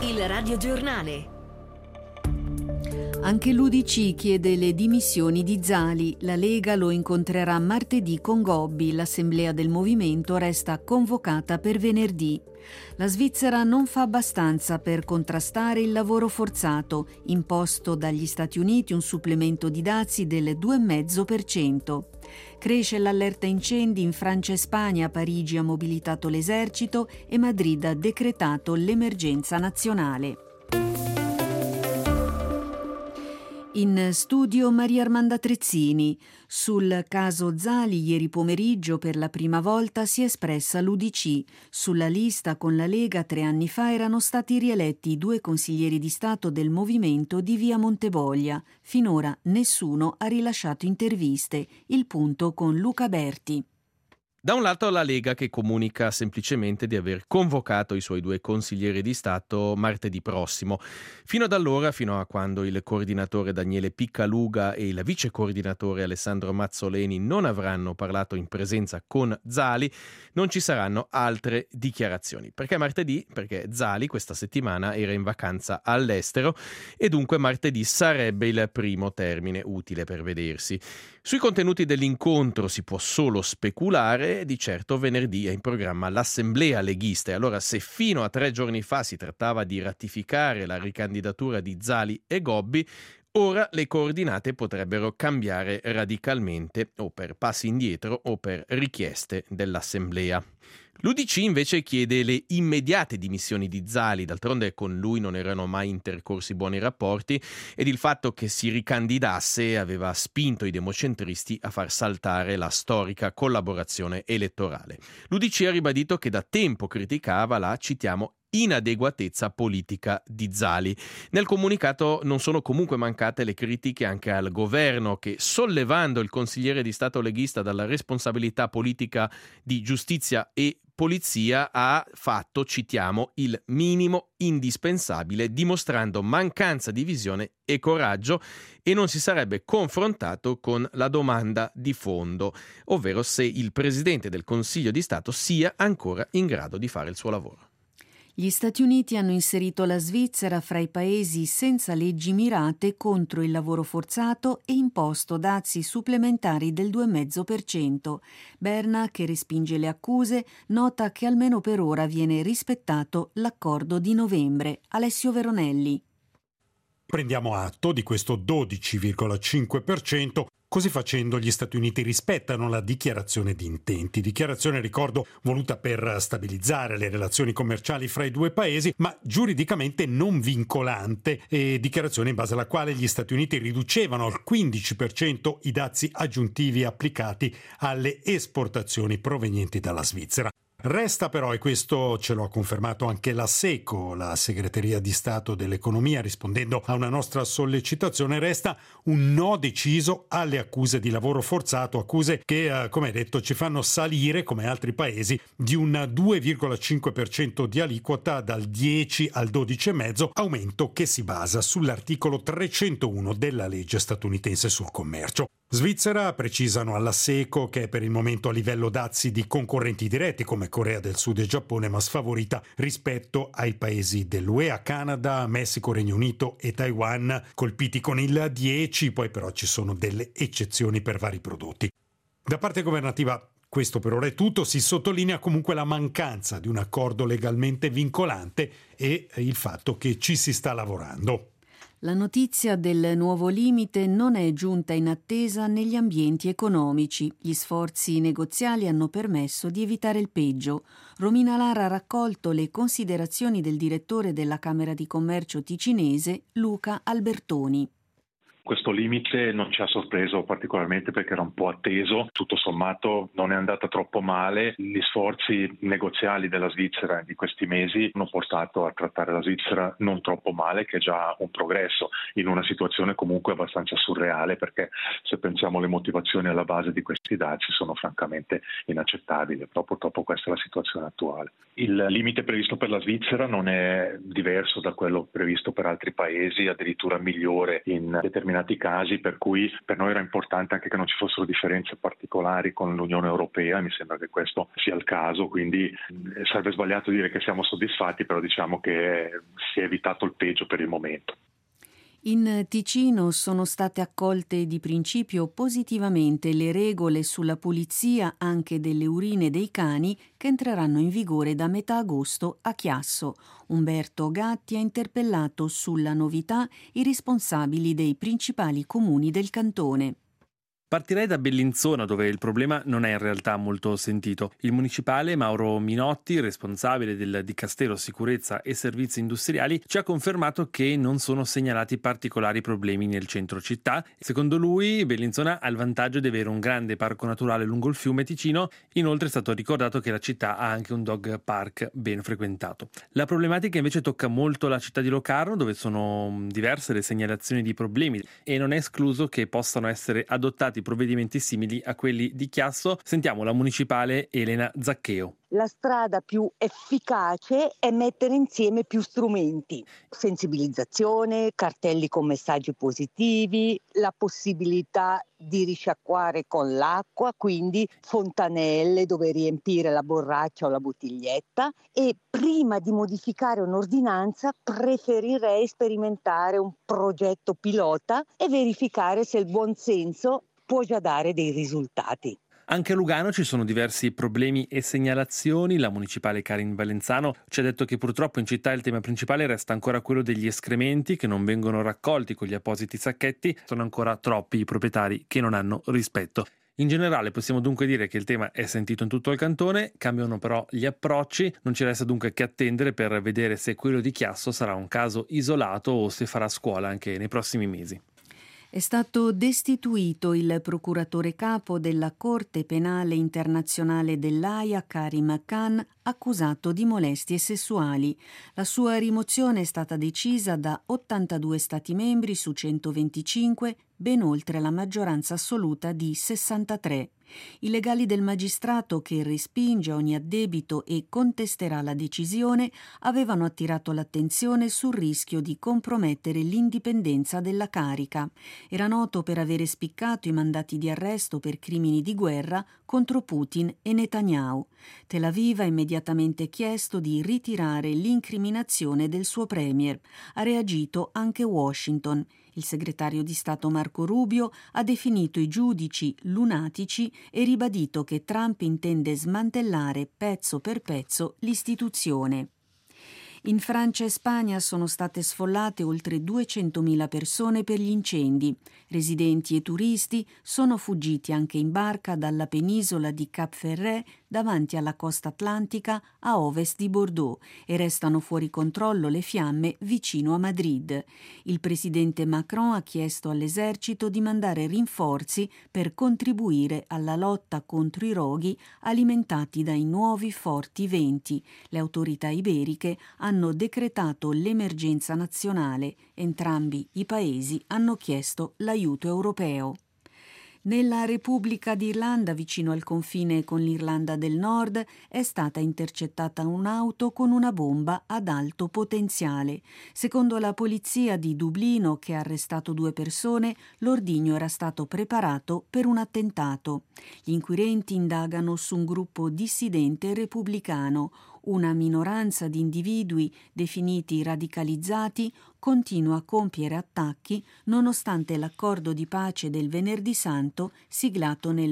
Il radiogiornale. Anche l'UDC chiede le dimissioni di Zali. La Lega lo incontrerà martedì con Gobbi. L'assemblea del movimento resta convocata per venerdì. La Svizzera non fa abbastanza per contrastare il lavoro forzato. Imposto dagli Stati Uniti un supplemento di dazi del 2,5%. Cresce l'allerta incendi in Francia e Spagna. Parigi ha mobilitato l'esercito e Madrid ha decretato l'emergenza nazionale. In studio Maria Armanda Trezzini. Sul caso Zali ieri pomeriggio per la prima volta si è espressa l'UDC. Sulla lista con la Lega 3 anni fa erano stati rieletti i 2 consiglieri di Stato del movimento di via Montevoglia. Finora nessuno ha rilasciato interviste. Il punto con Luca Berti. Da un lato la Lega che comunica semplicemente di aver convocato i suoi 2 consiglieri di Stato martedì prossimo. Fino ad allora, fino a quando il coordinatore Daniele Piccaluga e il vice coordinatore Alessandro Mazzoleni non avranno parlato in presenza con Zali, non ci saranno altre dichiarazioni. Perché martedì? Perché Zali questa settimana era in vacanza all'estero e dunque martedì sarebbe il primo termine utile per vedersi. Sui contenuti dell'incontro si può solo speculare, di certo venerdì è in programma l'assemblea leghista e allora se fino a 3 giorni fa si trattava di ratificare la ricandidatura di Zali e Gobbi, ora le coordinate potrebbero cambiare radicalmente o per passi indietro o per richieste dell'assemblea. L'UDC invece chiede le immediate dimissioni di Zali, d'altronde con lui non erano mai intercorsi buoni rapporti ed il fatto che si ricandidasse aveva spinto i democentristi a far saltare la storica collaborazione elettorale. L'UDC ha ribadito che da tempo criticava la, citiamo, inadeguatezza politica di Zali. Nel comunicato non sono comunque mancate le critiche anche al governo che, sollevando il consigliere di Stato leghista dalla responsabilità politica di giustizia e polizia, ha fatto, citiamo, il minimo indispensabile, dimostrando mancanza di visione e coraggio e non si sarebbe confrontato con la domanda di fondo, ovvero se il Presidente del Consiglio di Stato sia ancora in grado di fare il suo lavoro. Gli Stati Uniti hanno inserito la Svizzera fra i paesi senza leggi mirate contro il lavoro forzato e imposto dazi supplementari del 2,5%. Berna, che respinge le accuse, nota che almeno per ora viene rispettato l'accordo di novembre. Alessio Veronelli. Prendiamo atto di questo 12,5%. Così facendo gli Stati Uniti rispettano la dichiarazione di intenti. Dichiarazione, ricordo, voluta per stabilizzare le relazioni commerciali fra i 2 paesi, ma giuridicamente non vincolante, e dichiarazione in base alla quale gli Stati Uniti riducevano al 15% i dazi aggiuntivi applicati alle esportazioni provenienti dalla Svizzera. Resta però, e questo ce lo ha confermato anche la SECO, la Segreteria di Stato dell'Economia, rispondendo a una nostra sollecitazione, resta un no deciso alle accuse di lavoro forzato, accuse che, come detto, ci fanno salire, come altri paesi, di un 2,5% di aliquota dal 10 al 12,5%, aumento che si basa sull'articolo 301 della legge statunitense sul commercio. Svizzera, precisano alla SECO, che è per il momento a livello dazi di concorrenti diretti come Corea del Sud e Giappone, ma sfavorita rispetto ai paesi dell'UE, Canada, Messico, Regno Unito e Taiwan, colpiti con il 10, poi però ci sono delle eccezioni per vari prodotti. Da parte governativa questo per ora è tutto, si sottolinea comunque la mancanza di un accordo legalmente vincolante e il fatto che ci si sta lavorando. La notizia del nuovo limite non è giunta in attesa negli ambienti economici. Gli sforzi negoziali hanno permesso di evitare il peggio. Romina Lara ha raccolto le considerazioni del direttore della Camera di Commercio ticinese, Luca Albertoni. Questo limite non ci ha sorpreso particolarmente perché era un po' atteso, tutto sommato non è andata troppo male. Gli sforzi negoziali della Svizzera di questi mesi hanno portato a trattare la Svizzera non troppo male, che è già un progresso in una situazione comunque abbastanza surreale, perché se pensiamo alle motivazioni alla base di questi dazi sono francamente inaccettabili, però purtroppo questa è la situazione attuale. Il limite previsto per la Svizzera non è diverso da quello previsto per altri paesi, addirittura migliore in determinati determinati casi, per cui per noi era importante anche che non ci fossero differenze particolari con l'Unione Europea. Mi sembra che questo sia il caso, quindi sarebbe sbagliato dire che siamo soddisfatti, però diciamo che si è evitato il peggio per il momento. In Ticino sono state accolte di principio positivamente le regole sulla pulizia anche delle urine dei cani che entreranno in vigore da metà agosto a Chiasso. Umberto Gatti ha interpellato sulla novità i responsabili dei principali comuni del cantone. Partirei da Bellinzona, dove il problema non è in realtà molto sentito. Il municipale Mauro Minotti, responsabile del Dicastero Sicurezza e Servizi Industriali, ci ha confermato che non sono segnalati particolari problemi nel centro città. Secondo lui, Bellinzona ha il vantaggio di avere un grande parco naturale lungo il fiume Ticino. Inoltre è stato ricordato che la città ha anche un dog park ben frequentato. La problematica invece tocca molto la città di Locarno, dove sono diverse le segnalazioni di problemi e non è escluso che possano essere adottati provvedimenti simili a quelli di Chiasso. Sentiamo la municipale Elena Zaccheo. La strada più efficace è mettere insieme più strumenti: sensibilizzazione, cartelli con messaggi positivi, la possibilità di risciacquare con l'acqua, quindi fontanelle dove riempire la borraccia o la bottiglietta. E prima di modificare un'ordinanza preferirei sperimentare un progetto pilota e verificare se il buon senso può già dare dei risultati. Anche a Lugano ci sono diversi problemi e segnalazioni. La municipale Karin Valenzano ci ha detto che purtroppo in città il tema principale resta ancora quello degli escrementi che non vengono raccolti con gli appositi sacchetti. Sono ancora troppi i proprietari che non hanno rispetto. In generale possiamo dunque dire che il tema è sentito in tutto il cantone, cambiano però gli approcci, non ci resta dunque che attendere per vedere se quello di Chiasso sarà un caso isolato o se farà scuola anche nei prossimi mesi. È stato destituito il procuratore capo della Corte Penale Internazionale dell'Aia, Karim Khan, accusato di molestie sessuali. La sua rimozione è stata decisa da 82 Stati membri su 125, ben oltre la maggioranza assoluta di 63. I legali del magistrato, che respinge ogni addebito e contesterà la decisione, avevano attirato l'attenzione sul rischio di compromettere l'indipendenza della carica. Era noto per avere spiccato i mandati di arresto per crimini di guerra contro Putin e Netanyahu. Tel Aviv ha immediatamente chiesto di ritirare l'incriminazione del suo premier. Ha reagito anche Washington. Il segretario di Stato Marco Rubio ha definito i giudici lunatici e ribadito che Trump intende smantellare pezzo per pezzo l'istituzione. In Francia e Spagna sono state sfollate oltre 200.000 persone per gli incendi. Residenti e turisti sono fuggiti anche in barca dalla penisola di Cap Ferret davanti alla costa atlantica a ovest di Bordeaux e restano fuori controllo le fiamme vicino a Madrid. Il presidente Macron ha chiesto all'esercito di mandare rinforzi per contribuire alla lotta contro i roghi alimentati dai nuovi forti venti. Le autorità iberiche hanno decretato l'emergenza nazionale. Entrambi i paesi hanno chiesto l'aiuto europeo. Nella Repubblica d'Irlanda, vicino al confine con l'Irlanda del Nord, è stata intercettata un'auto con una bomba ad alto potenziale. Secondo la polizia di Dublino, che ha arrestato 2 persone, l'ordigno era stato preparato per un attentato. Gli inquirenti indagano su un gruppo dissidente repubblicano. Una minoranza di individui definiti radicalizzati continua a compiere attacchi nonostante l'accordo di pace del Venerdì Santo siglato nel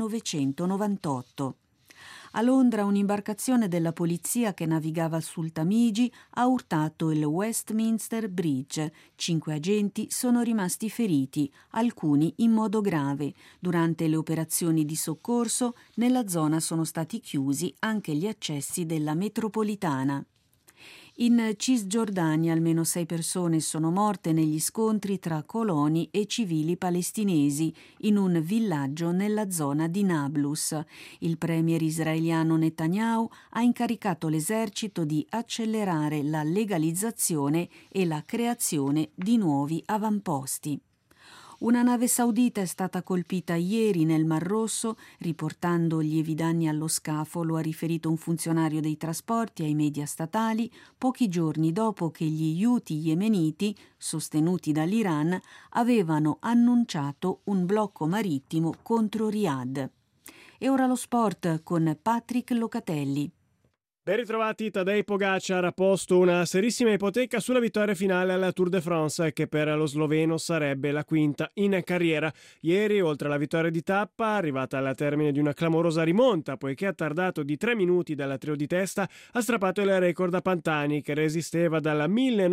1998. A Londra un'imbarcazione della polizia che navigava sul Tamigi ha urtato il Westminster Bridge. 5 agenti sono rimasti feriti, alcuni in modo grave. Durante le operazioni di soccorso nella zona sono stati chiusi anche gli accessi della metropolitana. In Cisgiordania almeno 6 persone sono morte negli scontri tra coloni e civili palestinesi in un villaggio nella zona di Nablus. Il premier israeliano Netanyahu ha incaricato l'esercito di accelerare la legalizzazione e la creazione di nuovi avamposti. Una nave saudita è stata colpita ieri nel Mar Rosso, riportando lievi danni allo scafo, lo ha riferito un funzionario dei trasporti ai media statali, pochi giorni dopo che gli Houthi yemeniti, sostenuti dall'Iran, avevano annunciato un blocco marittimo contro Riyadh. E ora lo sport con Patrick Locatelli. Ben ritrovati, Tadej Pogacar ha posto una serissima ipoteca sulla vittoria finale alla Tour de France, che per lo sloveno sarebbe la quinta in carriera. Ieri, oltre alla vittoria di tappa, arrivata al termine di una clamorosa rimonta, poiché ha tardato di 3 minuti dal trio di testa, ha strappato il record a Pantani, che resisteva dal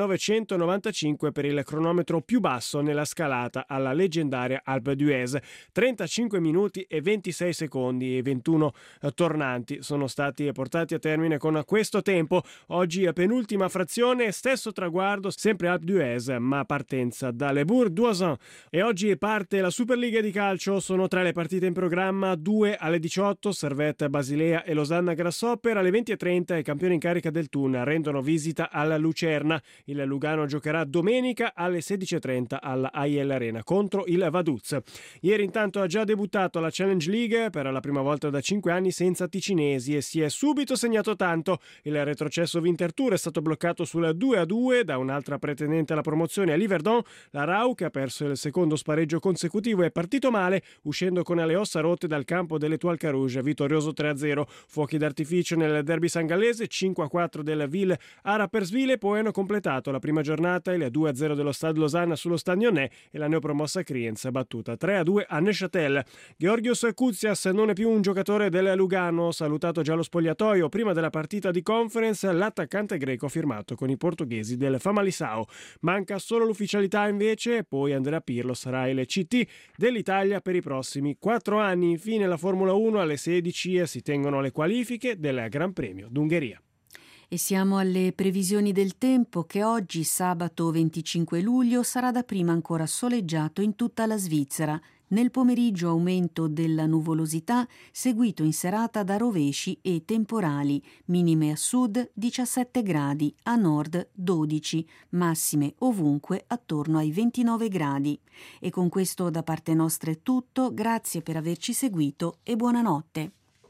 1995 per il cronometro più basso nella scalata alla leggendaria Alpe d'Huez. 35 minuti e 26 secondi e 21 tornanti sono stati portati a termine con questo tempo. Oggi a penultima frazione, stesso traguardo, sempre Alpe d'Huez, ma partenza da Le Bourg-d'Oisans. E oggi parte la Superliga di calcio, sono 3 le partite in programma, 2 alle 18, Servette Basilea e Losanna Grasshopper, alle 20:30 i campioni in carica del Thun rendono visita alla Lucerna. Il Lugano giocherà domenica alle 16:30 alla AIL Arena contro il Vaduz. Ieri intanto ha già debuttato la Challenge League per la prima volta da 5 anni senza ticinesi e si è subito segnato tanto. Il retrocesso Winterthur è stato bloccato sul 2-2 da un'altra pretendente alla promozione, a Liverdon. La Rau, che ha perso il secondo spareggio consecutivo, è partito male, uscendo con le ossa rotte dal campo dell'Étoile Carouge, vittorioso 3-0. Fuochi d'artificio nel derby sangallese, 5-4 del Ville a Rapperswil, poi hanno completato la prima giornata il 2-0 dello Stade Lausanne sullo Stadionnais e la neopromossa Kriens battuta 3-2 a Neuchâtel. Georgios Koutsias non è più un giocatore del Lugano, salutato già allo spogliatoio prima della partita di conference. L'attaccante greco ha firmato con i portoghesi del Famalicão. Manca solo l'ufficialità invece, poi Andrea Pirlo sarà il CT dell'Italia per i prossimi 4 anni. Infine la Formula 1 alle 16 si tengono le qualifiche del Gran Premio d'Ungheria. E siamo alle previsioni del tempo, che oggi, sabato 25 luglio, sarà dapprima ancora soleggiato in tutta la Svizzera. Nel pomeriggio aumento della nuvolosità, seguito in serata da rovesci e temporali, minime a sud 17 gradi, a nord 12, massime ovunque attorno ai 29 gradi. E con questo da parte nostra è tutto, grazie per averci seguito e buonanotte.